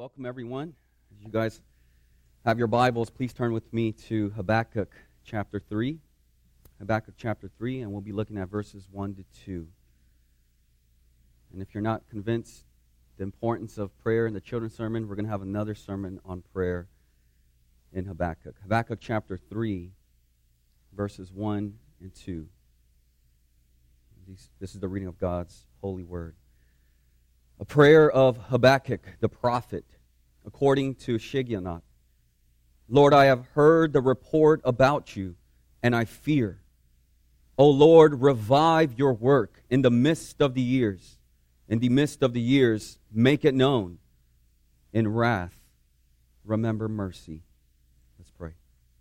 Welcome, everyone. As you guys have your Bibles, please turn with me to Habakkuk chapter 3. Habakkuk chapter 3, and we'll be looking at verses 1 to 2. And if you're not convinced the importance of prayer in the children's sermon, we're going to have another sermon on prayer in Habakkuk. Habakkuk chapter 3, verses 1 and 2. This is the reading of God's holy word. A prayer of Habakkuk the prophet, according to Shigionoth. Lord, I have heard the report about you, and I fear. O Lord, revive your work in the midst of the years. In the midst of the years, make it known. In wrath, remember mercy. Let's pray.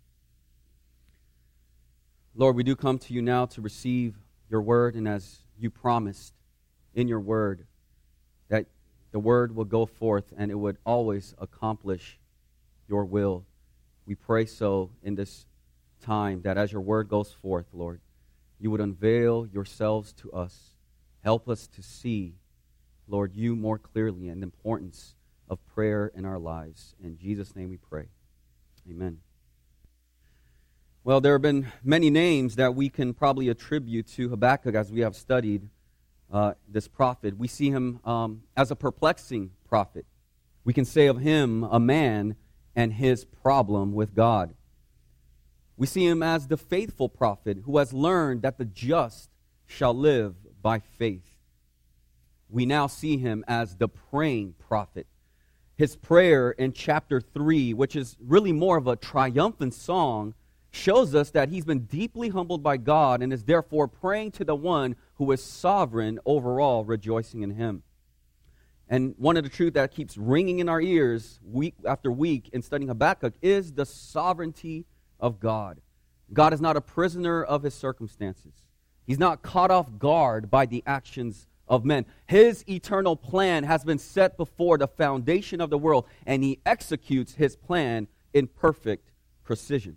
Lord, we do come to you now to receive your word, and as you promised in your word, that the word will go forth and it would always accomplish your will. We pray so in this time that as your word goes forth, Lord, you would unveil yourselves to us. Help us to see, Lord, you more clearly and the importance of prayer in our lives. In Jesus' name we pray. Amen. Well, there have been many names that we can probably attribute to Habakkuk as we have studied this prophet. We see him as a perplexing prophet. We can say of him a man and his problem with God. We see him as the faithful prophet who has learned that the just shall live by faith. We now see him as the praying prophet. His prayer in chapter 3, which is really more of a triumphant song, shows us that he's been deeply humbled by God and is therefore praying to the one who is sovereign over all, rejoicing in him. And one of the truths that keeps ringing in our ears week after week in studying Habakkuk is the sovereignty of God. God is not a prisoner of his circumstances. He's not caught off guard by the actions of men. His eternal plan has been set before the foundation of the world, and he executes his plan in perfect precision.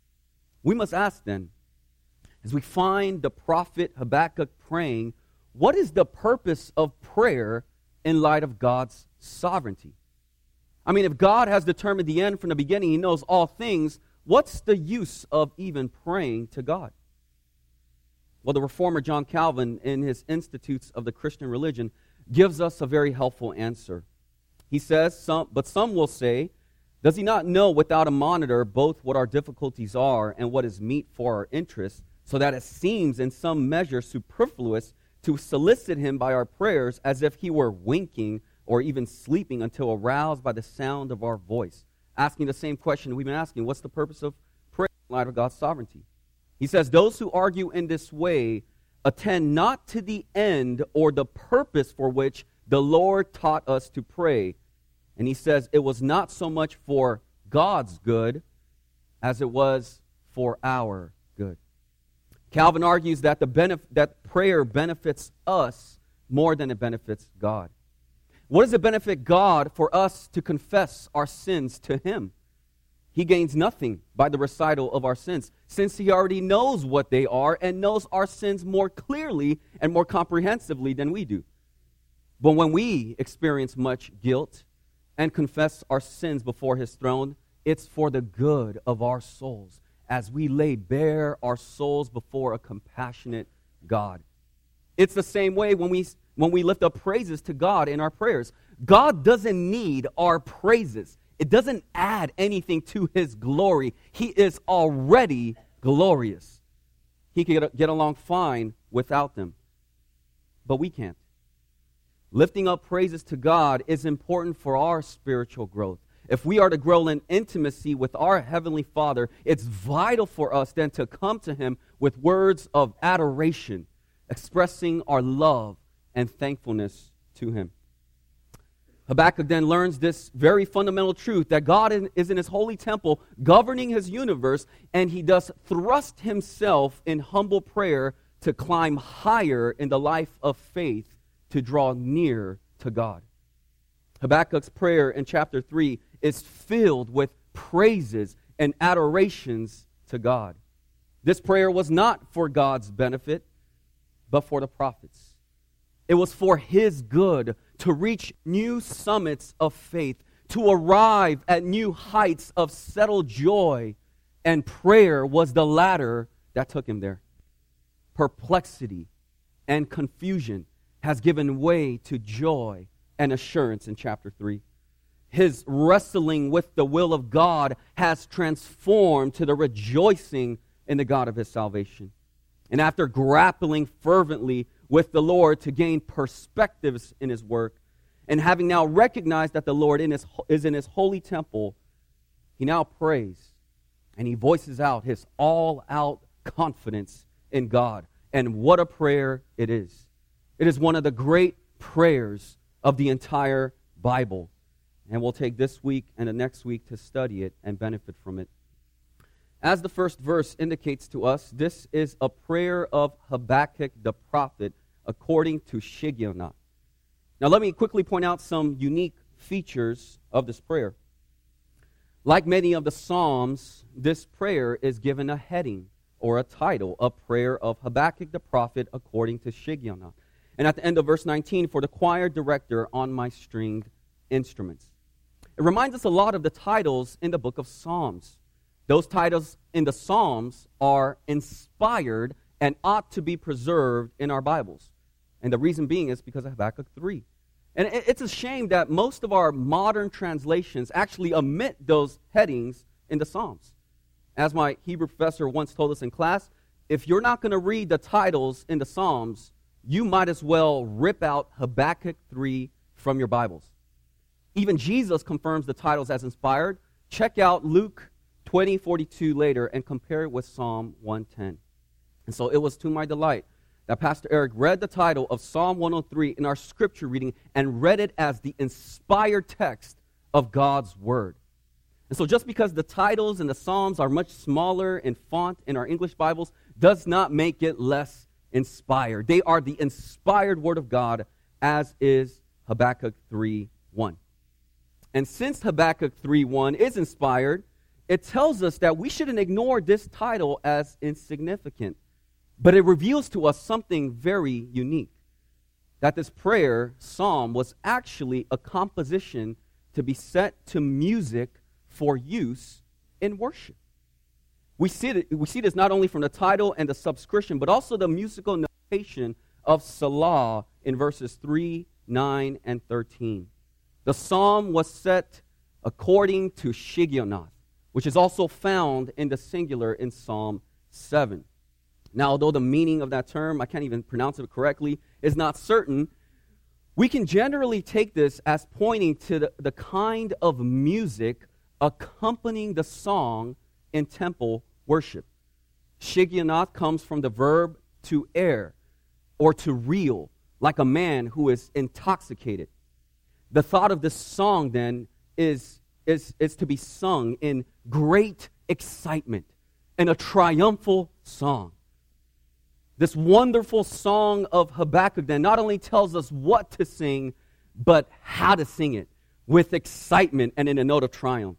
We must ask then, as we find the prophet Habakkuk praying, what is the purpose of prayer in light of God's sovereignty? I mean, if God has determined the end from the beginning, he knows all things, what's the use of even praying to God? Well, the reformer John Calvin, in his Institutes of the Christian Religion, gives us a very helpful answer. He says, but some will say, does he not know without a monitor both what our difficulties are and what is meet for our interests, so that it seems in some measure superfluous to solicit him by our prayers as if he were winking or even sleeping until aroused by the sound of our voice? Asking the same question we've been asking, what's the purpose of prayer in light of God's sovereignty? He says, those who argue in this way attend not to the end or the purpose for which the Lord taught us to pray. And he says it was not so much for God's good as it was for our good. Calvin argues that that prayer benefits us more than it benefits God. What does it benefit God for us to confess our sins to him? He gains nothing by the recital of our sins, since he already knows what they are and knows our sins more clearly and more comprehensively than we do. But when we experience much guilt and confess our sins before his throne, it's for the good of our souls, as we lay bare our souls before a compassionate God. It's the same way when we lift up praises to God in our prayers. God doesn't need our praises. It doesn't add anything to his glory. He is already glorious. He can get along fine without them. But we can't. Lifting up praises to God is important for our spiritual growth. If we are to grow in intimacy with our Heavenly Father, it's vital for us then to come to him with words of adoration, expressing our love and thankfulness to him. Habakkuk then learns this very fundamental truth, that God is in his holy temple governing his universe, and he does thrust himself in humble prayer to climb higher in the life of faith, to draw near to God. Habakkuk's prayer in chapter 3 is filled with praises and adorations to God. This prayer was not for God's benefit, but for the prophets. It was for his good to reach new summits of faith, to arrive at new heights of settled joy, and prayer was the ladder that took him there. Perplexity and confusion has given way to joy and assurance in chapter 3. His wrestling with the will of God has transformed to the rejoicing in the God of his salvation. And after grappling fervently with the Lord to gain perspectives in his work, and having now recognized that the Lord is in his holy temple, he now prays and he voices out his all-out confidence in God. And what a prayer it is. It is one of the great prayers of the entire Bible. And we'll take this week and the next week to study it and benefit from it. As the first verse indicates to us, this is a prayer of Habakkuk the prophet according to Shigionoth. Now let me quickly point out some unique features of this prayer. Like many of the Psalms, this prayer is given a heading or a title, a prayer of Habakkuk the prophet according to Shigionoth. And at the end of verse 19, for the choir director on my stringed instruments. It reminds us a lot of the titles in the book of Psalms. Those titles in the Psalms are inspired and ought to be preserved in our Bibles. And the reason being is because of Habakkuk 3. And it's a shame that most of our modern translations actually omit those headings in the Psalms. As my Hebrew professor once told us in class, if you're not going to read the titles in the Psalms, you might as well rip out Habakkuk 3 from your Bibles. Even Jesus confirms the titles as inspired. Check out Luke 20:42 later and compare it with Psalm 110. And so it was to my delight that Pastor Eric read the title of Psalm 103 in our scripture reading and read it as the inspired text of God's Word. And so just because the titles in the Psalms are much smaller in font in our English Bibles does not make it less inspired. They are the inspired Word of God, as is Habakkuk 3:1. And since Habakkuk 3:1 is inspired, it tells us that we shouldn't ignore this title as insignificant. But it reveals to us something very unique, that this prayer, psalm, was actually a composition to be set to music for use in worship. We see this not only from the title and the subscription, but also the musical notation of Salah in verses 3, 9, and 13. The psalm was set according to Shigionoth, which is also found in the singular in Psalm 7. Now, although the meaning of that term, I can't even pronounce it correctly, is not certain, we can generally take this as pointing to the kind of music accompanying the song in temple worship. Shigionoth comes from the verb to err or to reel, like a man who is intoxicated. The thought of this song, then, is to be sung in great excitement, in a triumphal song. This wonderful song of Habakkuk then not only tells us what to sing, but how to sing it with excitement and in a note of triumph.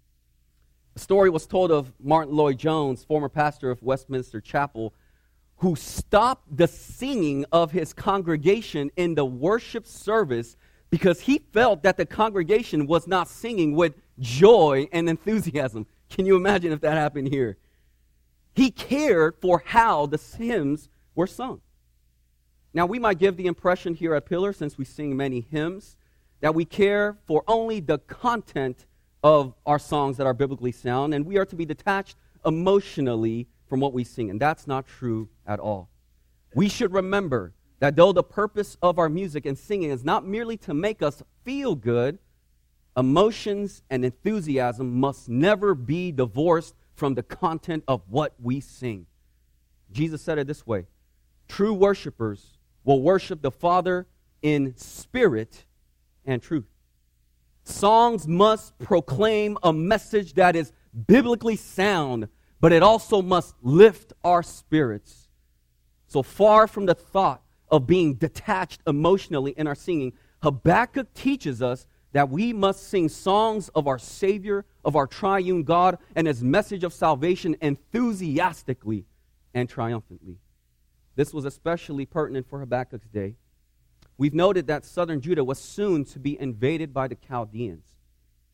A story was told of Martin Lloyd-Jones, former pastor of Westminster Chapel, who stopped the singing of his congregation in the worship service because he felt that the congregation was not singing with joy and enthusiasm. Can you imagine if that happened here? He cared for how the hymns were sung. Now, we might give the impression here at Pillar, since we sing many hymns, that we care for only the content of our songs that are biblically sound, and we are to be detached emotionally from what we sing. And that's not true at all. We should remember that though the purpose of our music and singing is not merely to make us feel good, emotions and enthusiasm must never be divorced from the content of what we sing. Jesus said it this way: true worshipers will worship the Father in spirit and truth. Songs must proclaim a message that is biblically sound, but it also must lift our spirits. So far from the thought of being detached emotionally in our singing, Habakkuk teaches us that we must sing songs of our Savior, of our triune God, and His message of salvation enthusiastically and triumphantly. This was especially pertinent for Habakkuk's day. We've noted that southern Judah was soon to be invaded by the Chaldeans.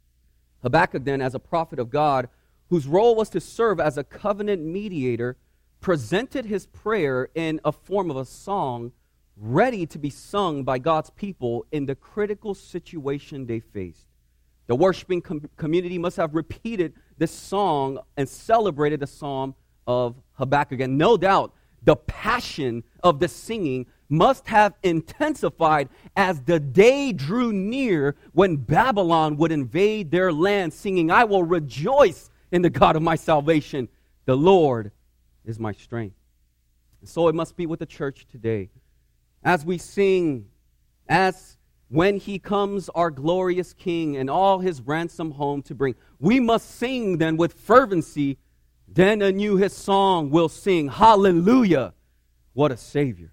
Habakkuk then, as a prophet of God, whose role was to serve as a covenant mediator, presented his prayer in a form of a song ready to be sung by God's people in the critical situation they faced. The worshiping community must have repeated this song and celebrated the Psalm of Habakkuk. And no doubt, the passion of the singing must have intensified as the day drew near when Babylon would invade their land, singing, "I will rejoice in the God of my salvation. The Lord is my strength." And so it must be with the church today. As we sing, as when he comes, our glorious King, and all his ransom home to bring, we must sing then with fervency. Then anew his song will sing, "Hallelujah, what a Savior."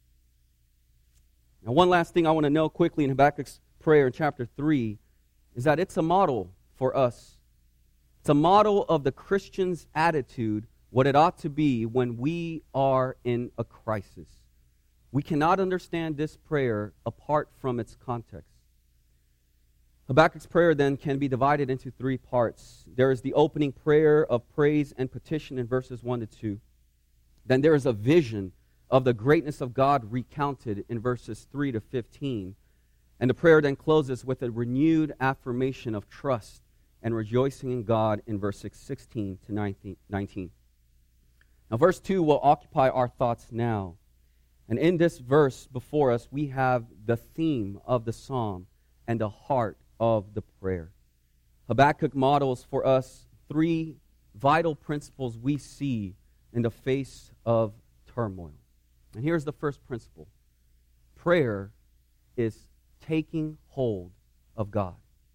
Now, one last thing I want to know quickly in Habakkuk's prayer in chapter 3 is that it's a model for us. It's a model of the Christian's attitude, what it ought to be when we are in a crisis. We cannot understand this prayer apart from its context. Habakkuk's prayer then can be divided into three parts. There is the opening prayer of praise and petition in verses 1 to 2. Then there is a vision of the greatness of God recounted in verses 3 to 15. And the prayer then closes with a renewed affirmation of trust and rejoicing in God in verses 16 to 19. Now, verse 2 will occupy our thoughts now. And in this verse before us, we have the theme of the psalm and the heart of the prayer. Habakkuk models for us three vital principles we see in the face of turmoil. And here's the first principle. Prayer is taking hold of God.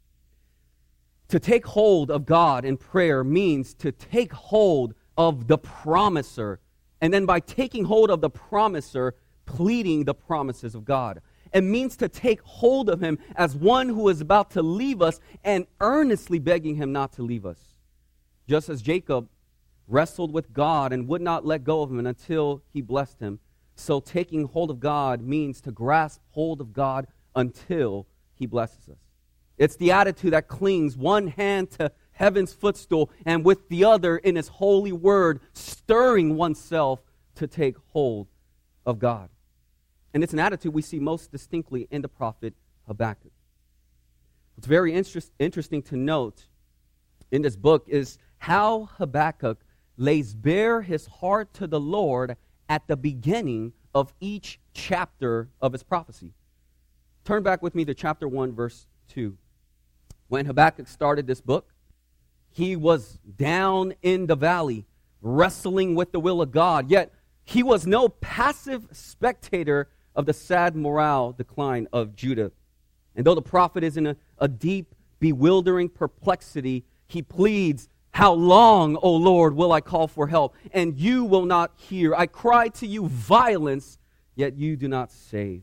To take hold of God in prayer means to take hold of the promiser, and then by taking hold of the promiser, pleading the promises of God. It means to take hold of him as one who is about to leave us and earnestly begging him not to leave us. Just as Jacob wrestled with God and would not let go of him until he blessed him, so taking hold of God means to grasp hold of God until he blesses us. It's the attitude that clings one hand to heaven's footstool and with the other in his holy word, stirring oneself to take hold of God. And it's an attitude we see most distinctly in the prophet Habakkuk. What's very interesting to note in this book is how Habakkuk lays bare his heart to the Lord at the beginning of each chapter of his prophecy. Turn back with me to chapter 1, verse 2. When Habakkuk started this book, he was down in the valley, wrestling with the will of God, yet he was no passive spectator of the sad moral decline of Judah. And though the prophet is in a deep, bewildering perplexity, he pleads, "How long, O Lord, will I call for help, and you will not hear? I cry to you violence, yet you do not save."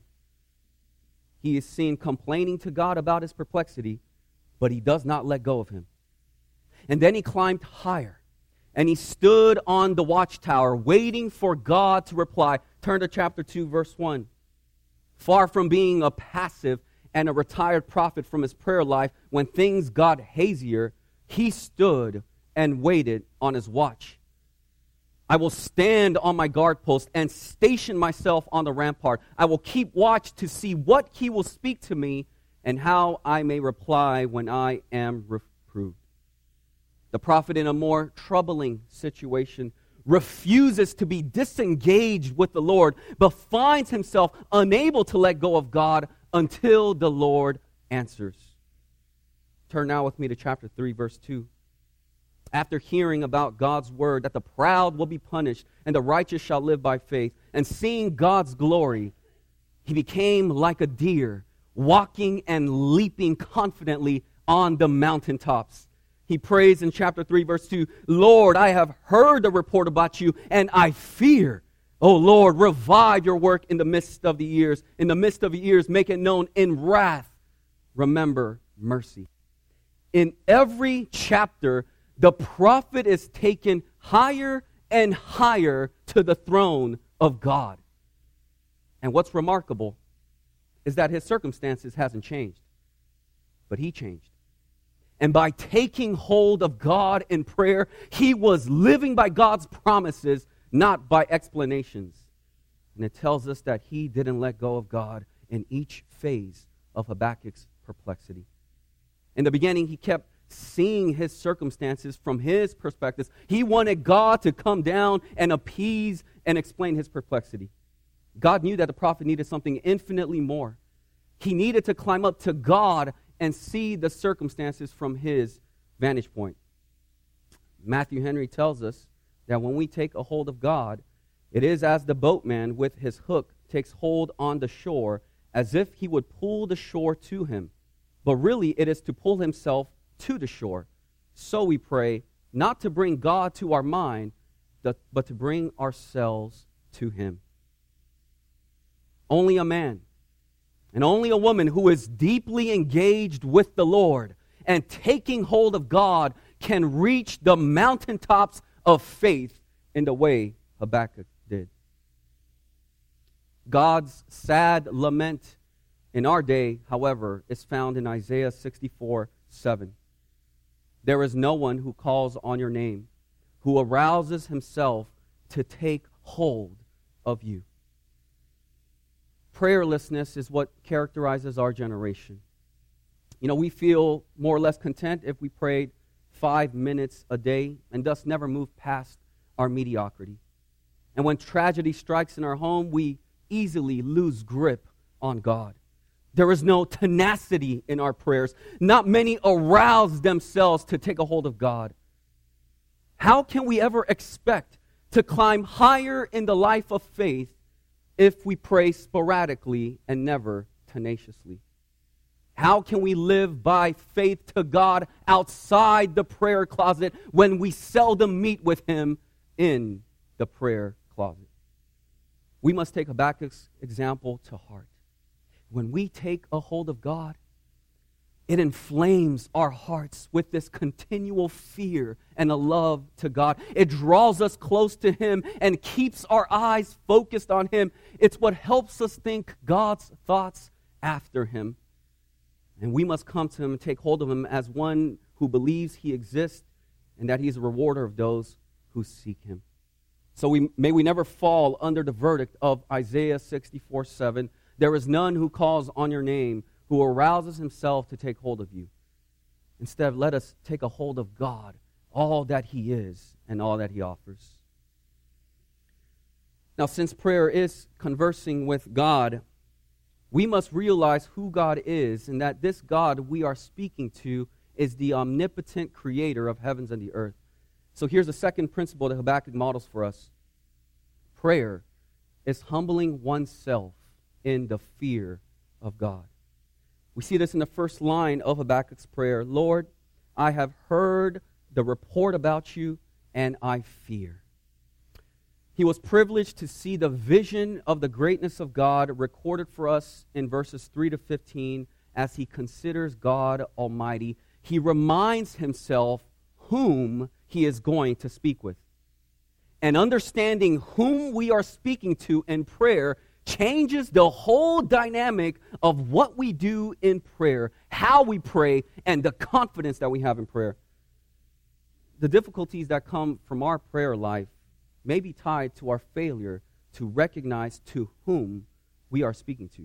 He is seen complaining to God about his perplexity, but he does not let go of him. And then he climbed higher, and he stood on the watchtower, waiting for God to reply. Turn to chapter 2, verse 1. Far from being a passive and a retired prophet from his prayer life, when things got hazier, he stood and waited on his watch. "I will stand on my guard post and station myself on the rampart. I will keep watch to see what he will speak to me and how I may reply when I am reproved." The prophet, in a more troubling situation, refuses to be disengaged with the Lord, but finds himself unable to let go of God until the Lord answers. Turn now with me to chapter 3, verse 2. After hearing about God's word that the proud will be punished and the righteous shall live by faith, and seeing God's glory, he became like a deer, walking and leaping confidently on the mountaintops. He prays in chapter 3, verse 2, "Lord, I have heard the report about you, and I fear. O Lord, revive your work in the midst of the years. In the midst of the years, make it known. In wrath, remember mercy." In every chapter, the prophet is taken higher and higher to the throne of God. And what's remarkable is that his circumstances hasn't changed, but he changed. And by taking hold of God in prayer, he was living by God's promises, not by explanations. And it tells us that he didn't let go of God in each phase of Habakkuk's perplexity. In the beginning, he kept seeing his circumstances from his perspectives. He wanted God to come down and appease and explain his perplexity. God knew that the prophet needed something infinitely more. He needed to climb up to God and see the circumstances from his vantage point. Matthew Henry tells us that when we take a hold of God, it is as the boatman with his hook takes hold on the shore, as if he would pull the shore to him. But really, it is to pull himself to the shore. So we pray, not to bring God to our mind, but to bring ourselves to him. Only a man and only a woman who is deeply engaged with the Lord and taking hold of God can reach the mountaintops of faith in the way Habakkuk did. God's sad lament in our day, however, is found in Isaiah 64:7. There is no one who calls on your name, who arouses himself to take hold of you. Prayerlessness is what characterizes our generation. We feel more or less content if we prayed 5 minutes a day and thus never move past our mediocrity. And when tragedy strikes in our home, we easily lose grip on God. There is no tenacity in our prayers. Not many arouse themselves to take a hold of God. How can we ever expect to climb higher in the life of faith if we pray sporadically and never tenaciously? How can we live by faith to God outside the prayer closet when we seldom meet with him in the prayer closet? We must take Habakkuk's example to heart. When we take a hold of God, it inflames our hearts with this continual fear and a love to God. It draws us close to him and keeps our eyes focused on him. It's what helps us think God's thoughts after him. And we must come to him and take hold of him as one who believes he exists and that he's a rewarder of those who seek him. So may we never fall under the verdict of Isaiah 64:7. There is none who calls on your name, who arouses himself to take hold of you. Instead, let us take a hold of God, all that he is and all that he offers. Now, since prayer is conversing with God, we must realize who God is and that this God we are speaking to is the omnipotent creator of heavens and the earth. So here's the second principle that Habakkuk models for us. Prayer is humbling oneself in the fear of God. We see this in the first line of Habakkuk's prayer. Lord, I have heard the report about you, and I fear. He was privileged to see the vision of the greatness of God recorded for us in verses 3-15 as he considers God Almighty. He reminds himself whom he is going to speak with. And understanding whom we are speaking to in prayer changes the whole dynamic of what we do in prayer, how we pray, and the confidence that we have in prayer. The difficulties that come from our prayer life may be tied to our failure to recognize to whom we are speaking to.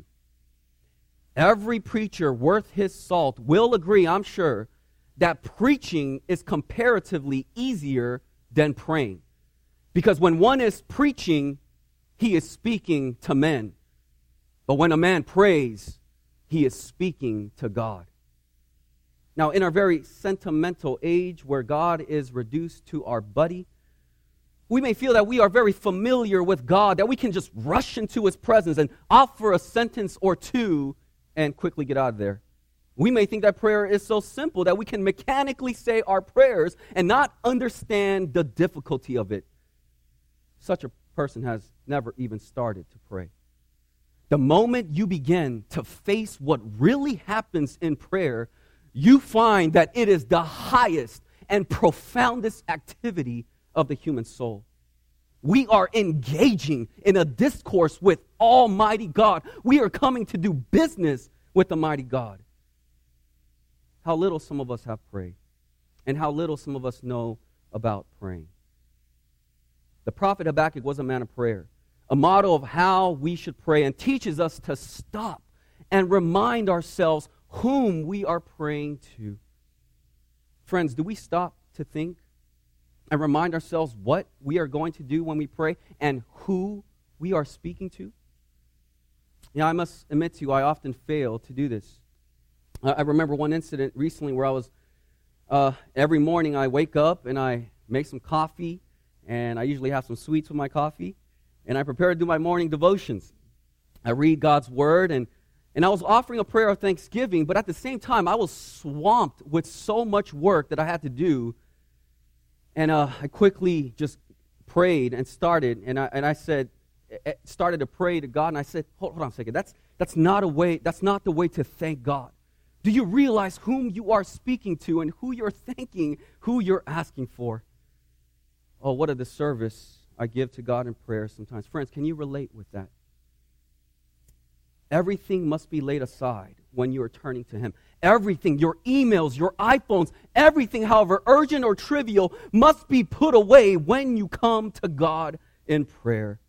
Every preacher worth his salt will agree, I'm sure, that preaching is comparatively easier than praying. Because when one is preaching, he is speaking to men. But when a man prays, he is speaking to God. Now, in our very sentimental age where God is reduced to our buddy, we may feel that we are very familiar with God, that we can just rush into his presence and offer a sentence or two and quickly get out of there. We may think that prayer is so simple that we can mechanically say our prayers and not understand the difficulty of it. Such a person has never even started to pray. The moment you begin to face what really happens in prayer, you find that it is the highest and profoundest activity of the human soul. We are engaging in a discourse with Almighty God. We are coming to do business with Almighty God. how little some of us have prayed and how little some of us know about praying. The prophet Habakkuk was a man of prayer, a model of how we should pray, and teaches us to stop and remind ourselves whom we are praying to. Friends, do we stop to think and remind ourselves what we are going to do when we pray and who we are speaking to? I must admit to you, I often fail to do this. I remember one incident recently where I was, every morning I wake up and I make some coffee, and I usually have some sweets with my coffee, and I prepare to do my morning devotions. I read God's Word, and I was offering a prayer of thanksgiving, but at the same time, I was swamped with so much work that I had to do, and I quickly just prayed and started, and I said, started to pray to God, and I said, hold on a second, that's not the way to thank God. Do you realize whom you are speaking to and who you're thanking, who you're asking for? Oh, what a disservice I give to God in prayer sometimes. Friends, can you relate with that? Everything must be laid aside when you are turning to Him. Everything, your emails, your iPhones, everything, however urgent or trivial, must be put away when you come to God in prayer.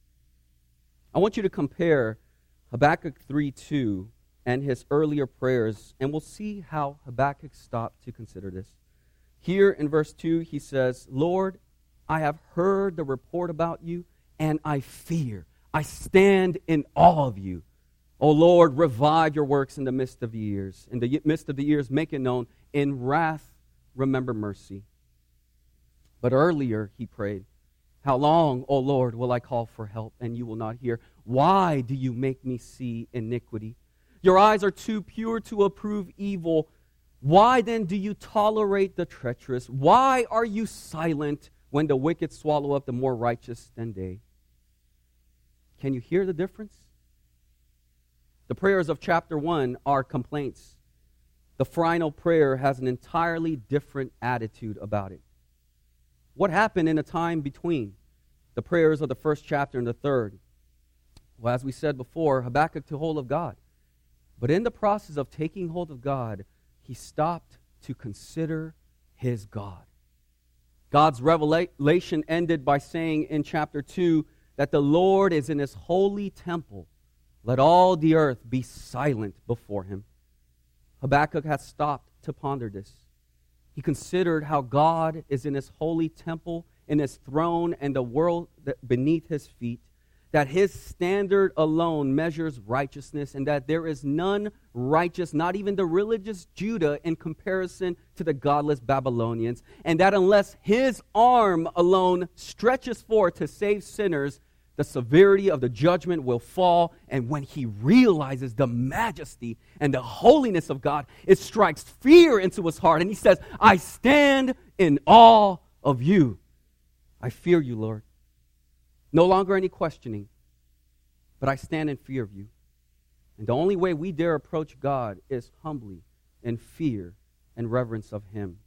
I want you to compare Habakkuk 3:2 and his earlier prayers, and we'll see how Habakkuk stopped to consider this. Here in verse 2, he says, Lord, I have heard the report about you, and I fear. I stand in awe of you. O Lord, revive your works in the midst of the years. In the midst of the years, make it known. In wrath, remember mercy. But earlier, he prayed, how long, O Lord, will I call for help, and you will not hear? Why do you make me see iniquity? Your eyes are too pure to approve evil. Why then do you tolerate the treacherous? Why are you silent when the wicked swallow up the more righteous than they? Can you hear the difference? The prayers of chapter 1 are complaints. The final prayer has an entirely different attitude about it. What happened in the time between the prayers of the first chapter and the third? Well, as we said before, Habakkuk took hold of God. But in the process of taking hold of God, he stopped to consider his God. God's revelation ended by saying in chapter 2 that the Lord is in His holy temple. Let all the earth be silent before Him. Habakkuk has stopped to ponder this. He considered how God is in His holy temple, in His throne, and the world beneath His feet, that His standard alone measures righteousness, and that there is none righteous, not even the religious Judah, in comparison to the godless Babylonians, and that unless His arm alone stretches forth to save sinners, the severity of the judgment will fall. And when he realizes the majesty and the holiness of God, it strikes fear into his heart, and he says, I stand in awe of you. I fear you, Lord. No longer any questioning, but I stand in fear of you. And the only way we dare approach God is humbly in fear and reverence of Him.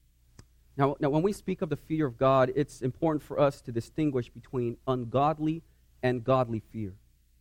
Now, when we speak of the fear of God, it's important for us to distinguish between ungodly and godly fear.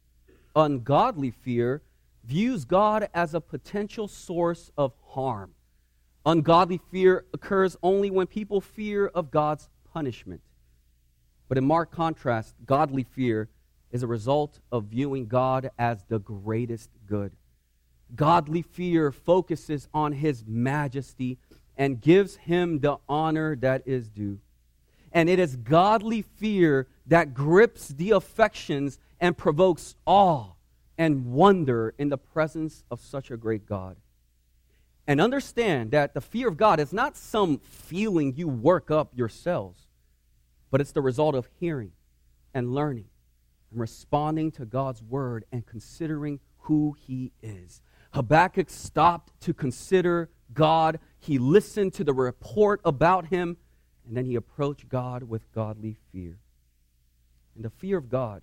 Ungodly fear views God as a potential source of harm. Ungodly fear occurs only when people fear of God's punishment. But in marked contrast, godly fear is a result of viewing God as the greatest good. Godly fear focuses on His majesty and gives Him the honor that is due. And it is godly fear that grips the affections and provokes awe and wonder in the presence of such a great God. And understand that the fear of God is not some feeling you work up yourselves, but it's the result of hearing and learning and responding to God's word and considering who He is. Habakkuk stopped to consider God. He listened to the report about Him, and then he approached God with godly fear. And the fear of God,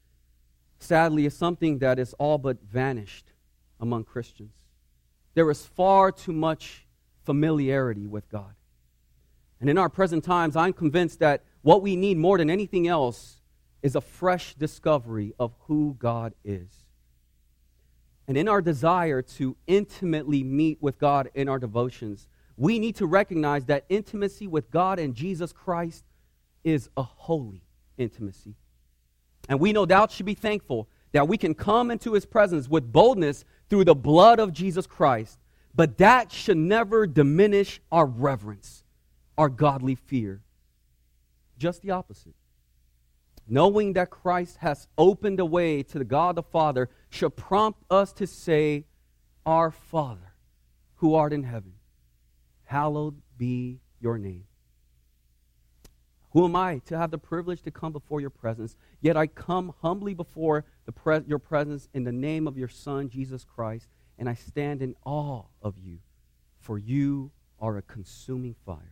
sadly, is something that is all but vanished among Christians. There is far too much familiarity with God. And in our present times, I'm convinced that what we need more than anything else is a fresh discovery of who God is. And in our desire to intimately meet with God in our devotions, we need to recognize that intimacy with God and Jesus Christ is a holy intimacy. And we no doubt should be thankful that we can come into his presence with boldness through the blood of Jesus Christ. But that should never diminish our reverence, our godly fear. Just the opposite. Knowing that Christ has opened a way to the God the Father should prompt us to say, Our Father, who art in heaven, hallowed be your name. Who am I to have the privilege to come before your presence? Yet I come humbly before your presence in the name of your Son, Jesus Christ, and I stand in awe of you, for you are a consuming fire.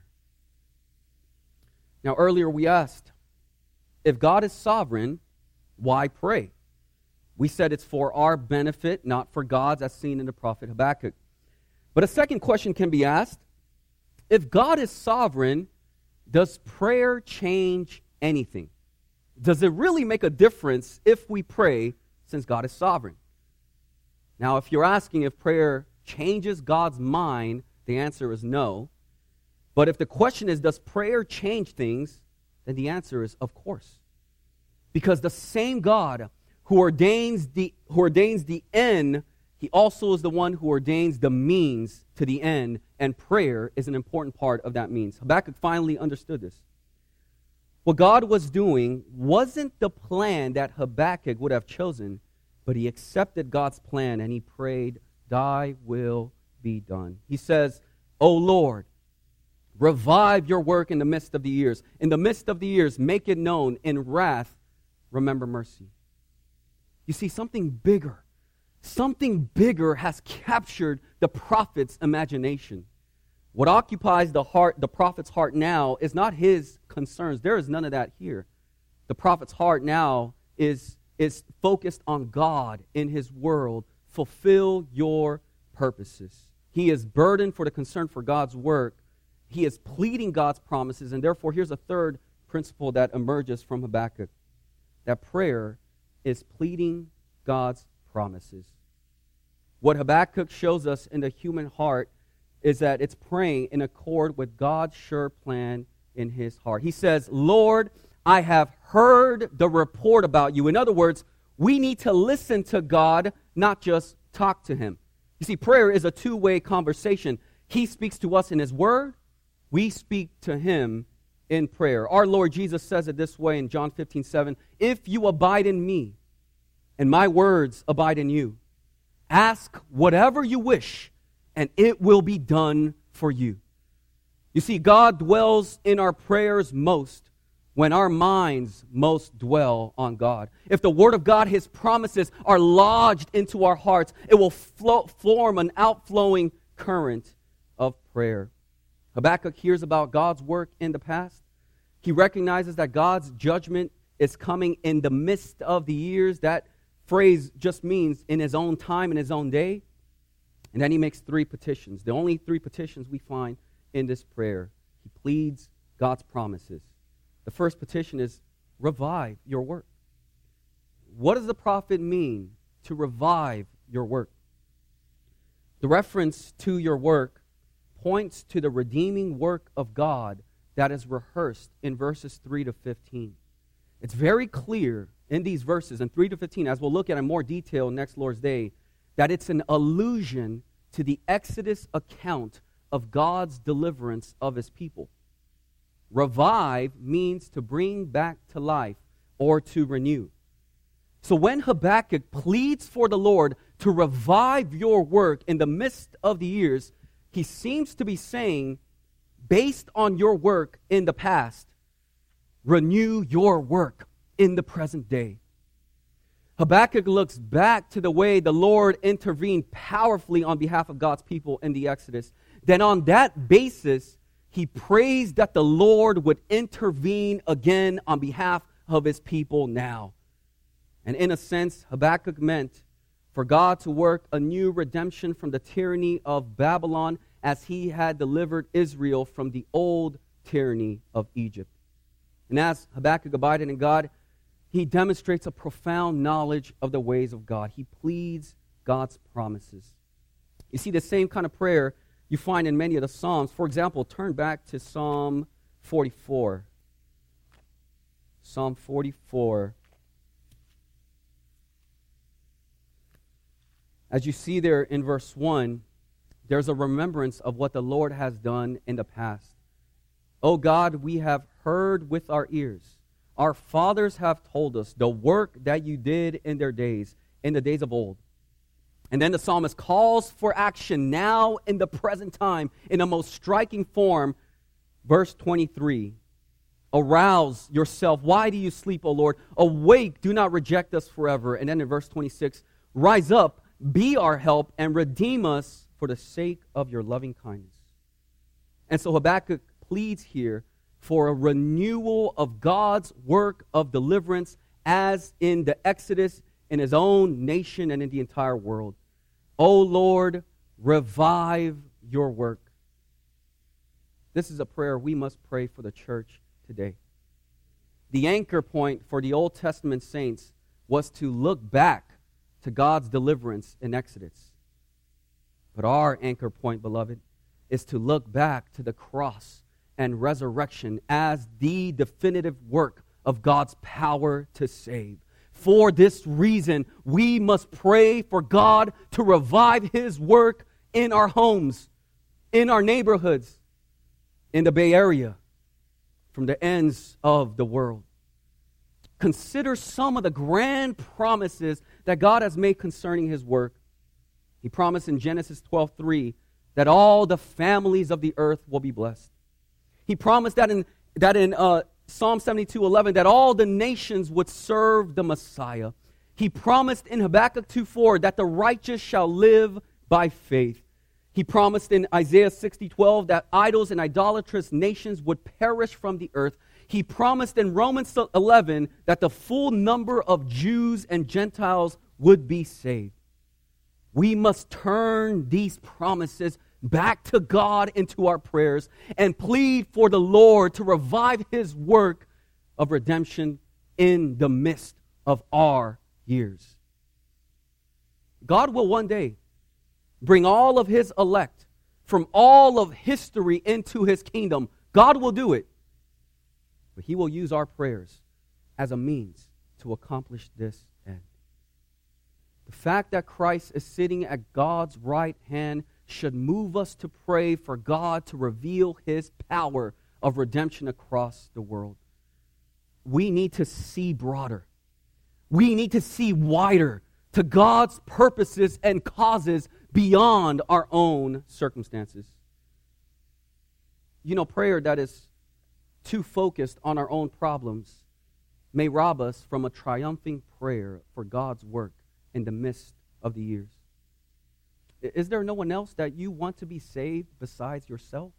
Now, earlier we asked, if God is sovereign, why pray? We said it's for our benefit, not for God's, as seen in the prophet Habakkuk. But a second question can be asked, if God is sovereign, does prayer change anything? Does it really make a difference if we pray since God is sovereign? Now, if you're asking if prayer changes God's mind, the answer is no. But if the question is, does prayer change things, then the answer is, of course. Because the same God who ordains the end, he also is the one who ordains the means to the end, and prayer is an important part of that means. Habakkuk finally understood this. What God was doing wasn't the plan that Habakkuk would have chosen, but he accepted God's plan and he prayed, Thy will be done. He says, O Lord, revive your work in the midst of the years. In the midst of the years, make it known. In wrath, remember mercy. You see, something bigger has captured the prophet's imagination. What occupies the prophet's heart now is not his concerns. There is none of that here. The prophet's heart now is focused on God in his world. Fulfill your purposes. He is burdened for the concern for God's work. He is pleading God's promises, and therefore here's a third principle that emerges from Habakkuk, that prayer is pleading God's promises. What Habakkuk shows us in the human heart is that it's praying in accord with God's sure plan in his heart. He says, Lord, I have heard the report about you. In other words, we need to listen to God, not just talk to him. You see, prayer is a two-way conversation. He speaks to us in his word. We speak to him in prayer. Our Lord Jesus says it this way in John 15:7. If you abide in me and my words abide in you, ask whatever you wish and it will be done for you. You see, God dwells in our prayers most when our minds most dwell on God. If the Word of God, his promises, are lodged into our hearts, it will form an outflowing current of prayer. Habakkuk hears about God's work in the past. He recognizes that God's judgment is coming in the midst of the years. That phrase just means in his own time, in his own day. And then he makes three petitions. The only three petitions we find in this prayer. He pleads God's promises. The first petition is, revive your work. What does the prophet mean to revive your work? The reference to your work points to the redeeming work of God that is rehearsed in verses 3 to 15. It's very clear in these verses, in 3 to 15, as we'll look at in more detail next Lord's Day, that it's an allusion to the Exodus account of God's deliverance of his people. Revive means to bring back to life or to renew. So when Habakkuk pleads for the Lord to revive your work in the midst of the years, he seems to be saying, based on your work in the past, renew your work in the present day. Habakkuk looks back to the way the Lord intervened powerfully on behalf of God's people in the Exodus. Then on that basis, he prays that the Lord would intervene again on behalf of his people now. And in a sense, Habakkuk meant for God to work a new redemption from the tyranny of Babylon as he had delivered Israel from the old tyranny of Egypt. And as Habakkuk abided in God, he demonstrates a profound knowledge of the ways of God. He pleads God's promises. You see the same kind of prayer you find in many of the Psalms. For example, turn back to Psalm 44. Psalm 44. As you see there in verse 1, there's a remembrance of what the Lord has done in the past. O God, we have heard with our ears. Our fathers have told us the work that you did in their days, in the days of old. And then the psalmist calls for action now in the present time in the most striking form. Verse 23, arouse yourself. Why do you sleep, O Lord? Awake, do not reject us forever. And then in verse 26, rise up, be our help, and redeem us for the sake of your loving kindness. And so Habakkuk pleads here for a renewal of God's work of deliverance as in the Exodus in his own nation and in the entire world. O Lord, revive your work. This is a prayer we must pray for the church today. The anchor point for the Old Testament saints was to look back to God's deliverance in Exodus. But our anchor point, beloved, is to look back to the cross and resurrection as the definitive work of God's power to save. For this reason, we must pray for God to revive His work in our homes, in our neighborhoods, in the Bay Area, from the ends of the world. Consider some of the grand promises that God has made concerning His work. He promised in Genesis 12:3 that all the families of the earth will be blessed. He promised that in Psalm 72:11 that all the nations would serve the Messiah. He promised in Habakkuk 2:4 that the righteous shall live by faith. He promised in Isaiah 60:12 that idols and idolatrous nations would perish from the earth. He promised in Romans 11 that the full number of Jews and Gentiles would be saved. We must turn these promises back to God into our prayers and plead for the Lord to revive His work of redemption in the midst of our years. God will one day bring all of His elect from all of history into His kingdom. God will do it. But He will use our prayers as a means to accomplish this end. The fact that Christ is sitting at God's right hand should move us to pray for God to reveal His power of redemption across the world. We need to see broader. We need to see wider to God's purposes and causes beyond our own circumstances. You know, prayer that is too focused on our own problems may rob us from a triumphing prayer for God's work in the midst of the years. Is there no one else that you want to be saved besides yourself?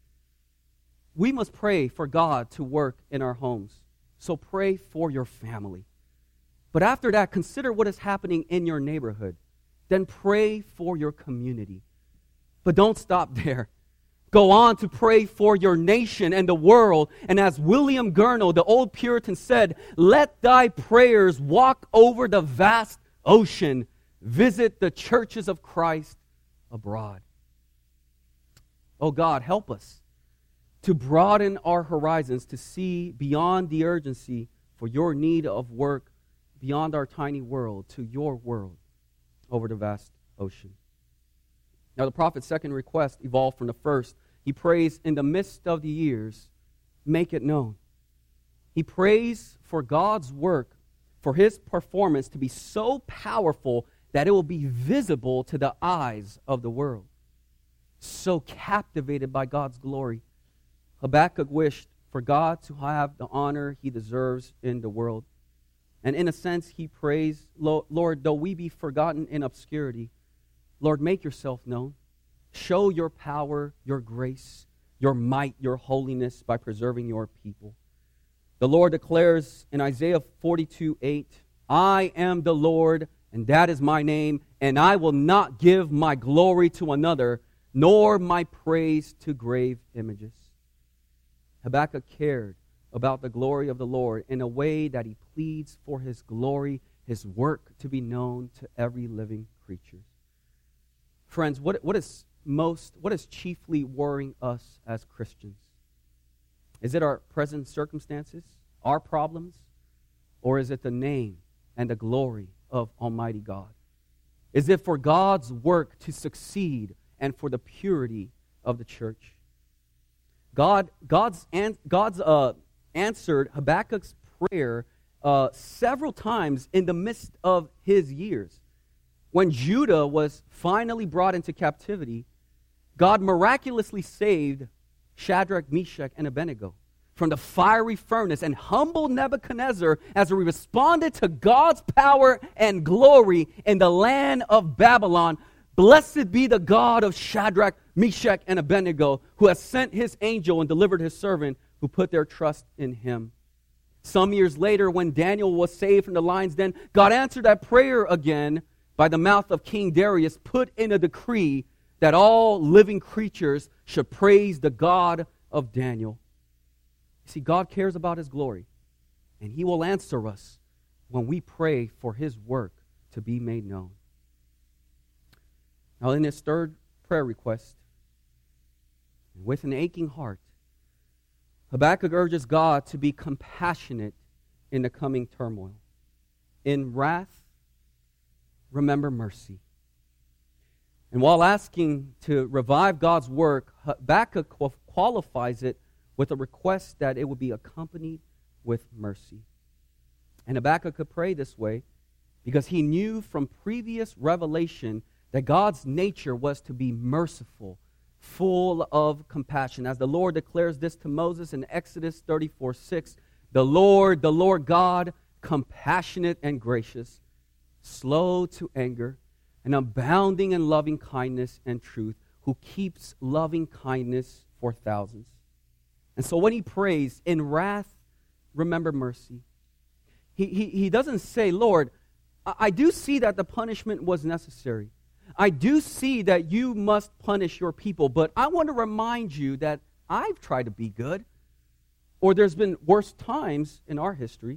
We must pray for God to work in our homes. So pray for your family. But after that, consider what is happening in your neighborhood. Then pray for your community. But don't stop there. Go on to pray for your nation and the world. And as William Gurnall, the old Puritan, said, let thy prayers walk over the vast ocean. Visit the churches of Christ abroad. Oh God, help us to broaden our horizons to see beyond the urgency for your need of work, beyond our tiny world, to your world over the vast ocean. Now the prophet's second request evolved from the first. He prays, in the midst of the years, make it known. He prays for God's work, for His performance to be so powerful that it will be visible to the eyes of the world. So captivated by God's glory, Habakkuk wished for God to have the honor He deserves in the world. And in a sense, he prays, Lord, though we be forgotten in obscurity, Lord, make yourself known. Show your power, your grace, your might, your holiness by preserving your people. The Lord declares in Isaiah 42:8, I am the Lord, and that is my name, and I will not give my glory to another, nor my praise to grave images. Habakkuk cared about the glory of the Lord in a way that he pleads for His glory, His work to be known to every living creatures. Friends, what is chiefly worrying us as Christians? Is it our present circumstances, our problems, or is it the name and the glory of Almighty God? Is it for God's work to succeed and for the purity of the church? God's answered Habakkuk's prayer several times in the midst of his years. When Judah was finally brought into captivity, God miraculously saved Shadrach, Meshach, and Abednego from the fiery furnace and humbled Nebuchadnezzar as he responded to God's power and glory in the land of Babylon. Blessed be the God of Shadrach, Meshach, and Abednego, who has sent his angel and delivered his servant who put their trust in him. Some years later, when Daniel was saved from the lion's den, God answered that prayer again by the mouth of King Darius, put in a decree that all living creatures should praise the God of Daniel. You see, God cares about his glory, and he will answer us when we pray for his work to be made known. Now, in his third prayer request, with an aching heart, Habakkuk urges God to be compassionate in the coming turmoil. In wrath, remember mercy. And while asking to revive God's work, Habakkuk qualifies it with a request that it would be accompanied with mercy. And Habakkuk could pray this way because he knew from previous revelation that God's nature was to be merciful, full of compassion. As the Lord declares this to Moses in Exodus 34:6, the Lord God, compassionate and gracious, slow to anger, and abounding in loving kindness and truth, who keeps loving kindness for thousands. And so when he prays, in wrath, remember mercy. He doesn't say, Lord, I do see that the punishment was necessary. I do see that you must punish your people, but I want to remind you that I've tried to be good. Or there's been worse times in our history.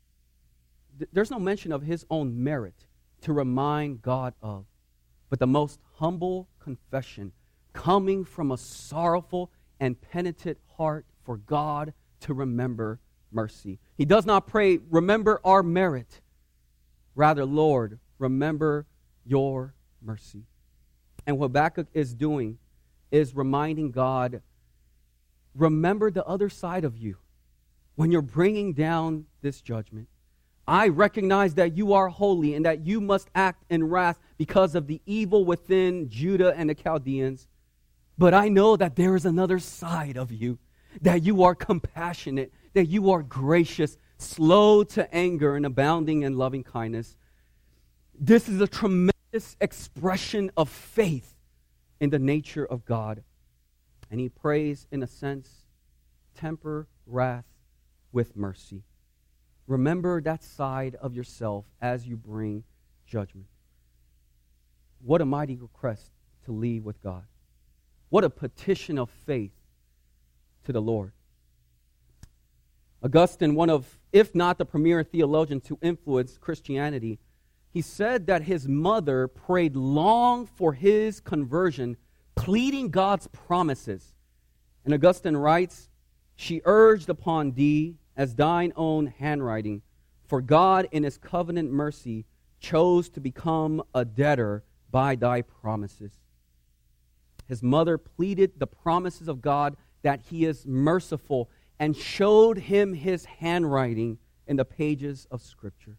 There's no mention of his own merit to remind God of, but the most humble confession coming from a sorrowful and penitent heart for God to remember mercy. He does not pray, remember our merit. Rather, Lord, remember your mercy. And what Habakkuk is doing is reminding God, remember the other side of you when you're bringing down this judgment. I recognize that you are holy and that you must act in wrath because of the evil within Judah and the Chaldeans. But I know that there is another side of you, that you are compassionate, that you are gracious, slow to anger, and abounding in loving kindness. This is a tremendous expression of faith in the nature of God. And he prays, in a sense, temper wrath with mercy. Remember that side of yourself as you bring judgment. What a mighty request to leave with God. What a petition of faith to the Lord. Augustine, one of, if not the premier theologian to influence Christianity, he said that his mother prayed long for his conversion, pleading God's promises. And Augustine writes, she urged upon thee as thine own handwriting, for God in his covenant mercy chose to become a debtor by thy promises. His mother pleaded the promises of God that he is merciful and showed him his handwriting in the pages of Scripture.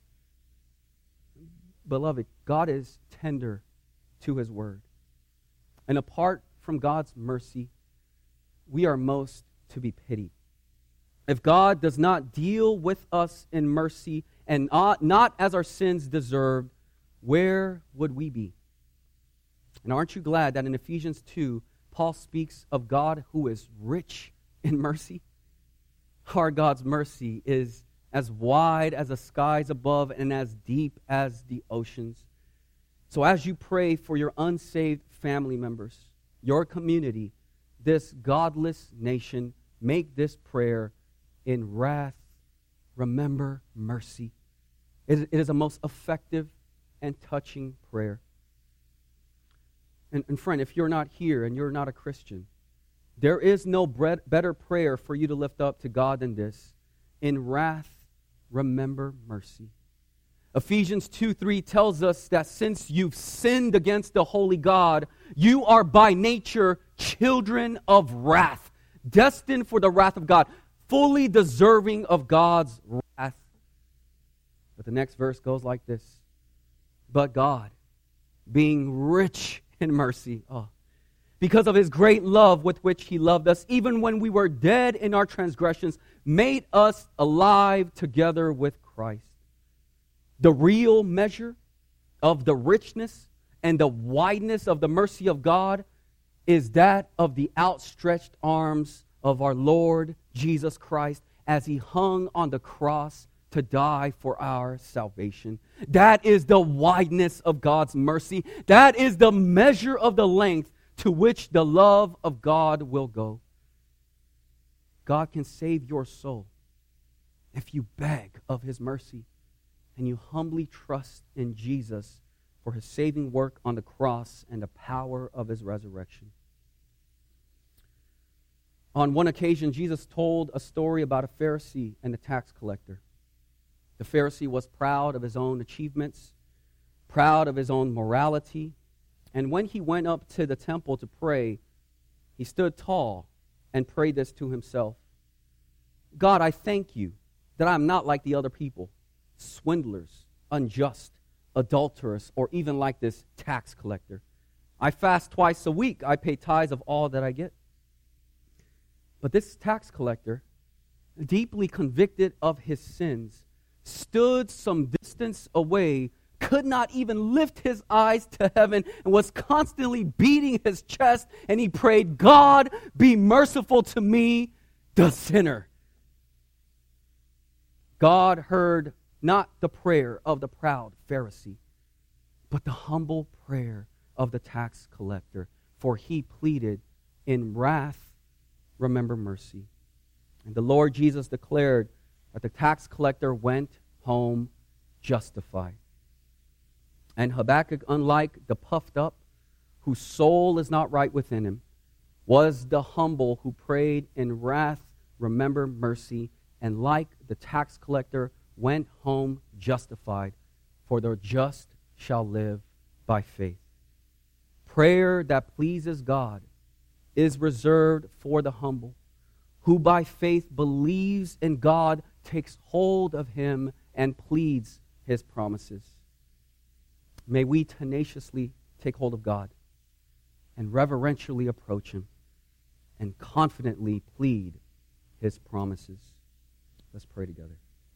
Beloved, God is tender to his word. And apart from God's mercy, we are most to be pitied. If God does not deal with us in mercy and not as our sins deserved, where would we be? And aren't you glad that in Ephesians 2, Paul speaks of God who is rich in mercy? Our God's mercy is as wide as the skies above and as deep as the oceans. So as you pray for your unsaved family members, your community, this godless nation, make this prayer in wrath, remember mercy. It is a most effective and touching prayer. And friend, if you're not here and you're not a Christian, there is no better prayer for you to lift up to God than this. In wrath, remember mercy. Ephesians 2:3 tells us that since you've sinned against the holy God, you are by nature children of wrath, destined for the wrath of God, fully deserving of God's wrath. But the next verse goes like this. But God, being rich in mercy, because of his great love with which he loved us, even when we were dead in our transgressions, made us alive together with Christ. The real measure of the richness and the wideness of the mercy of God is that of the outstretched arms of our Lord Jesus Christ as he hung on the cross to die for our salvation. That is the wideness of God's mercy. That is the measure of the length to which the love of God will go. God can save your soul if you beg of his mercy and you humbly trust in Jesus for his saving work on the cross and the power of his resurrection. On one occasion, Jesus told a story about a Pharisee and a tax collector. The Pharisee was proud of his own achievements, proud of his own morality, and when he went up to the temple to pray, he stood tall and prayed this to himself. God, I thank you that I'm not like the other people, swindlers, unjust, adulterous, or even like this tax collector. I fast twice a week. I pay tithes of all that I get. But this tax collector, deeply convicted of his sins, stood some distance away, could not even lift his eyes to heaven, and was constantly beating his chest, and he prayed, God, be merciful to me, the sinner. God heard not the prayer of the proud Pharisee, but the humble prayer of the tax collector, for he pleaded, in wrath, remember mercy. And the Lord Jesus declared that the tax collector went home justified. And Habakkuk, unlike the puffed up, whose soul is not right within him, was the humble who prayed, in wrath, remember mercy, and like the tax collector, went home justified, for the just shall live by faith. Prayer that pleases God is reserved for the humble, who by faith believes in God, takes hold of him, and pleads his promises. May we tenaciously take hold of God and reverentially approach him and confidently plead his promises. Let's pray together.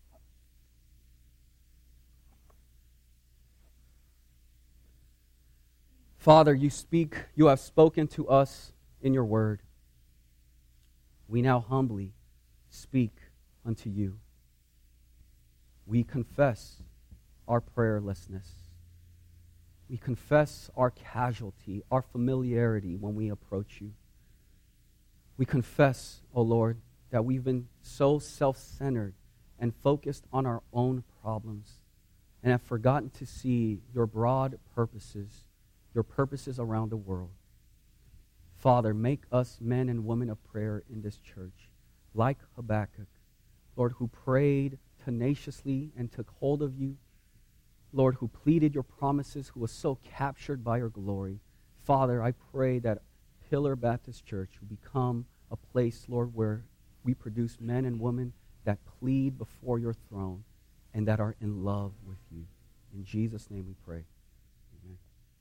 Father, you have spoken to us in your word. We now humbly speak unto you. We confess our prayerlessness. We confess our casualty, our familiarity when we approach you. We confess, O Lord, that we've been so self-centered and focused on our own problems and have forgotten to see your broad purposes, your purposes around the world. Father, make us men and women of prayer in this church, like Habakkuk, Lord, who prayed tenaciously and took hold of you, Lord, who pleaded your promises, who was so captured by your glory. Father, I pray that Pillar Baptist Church will become a place, Lord, where we produce men and women that plead before your throne and that are in love with you. In Jesus' name we pray.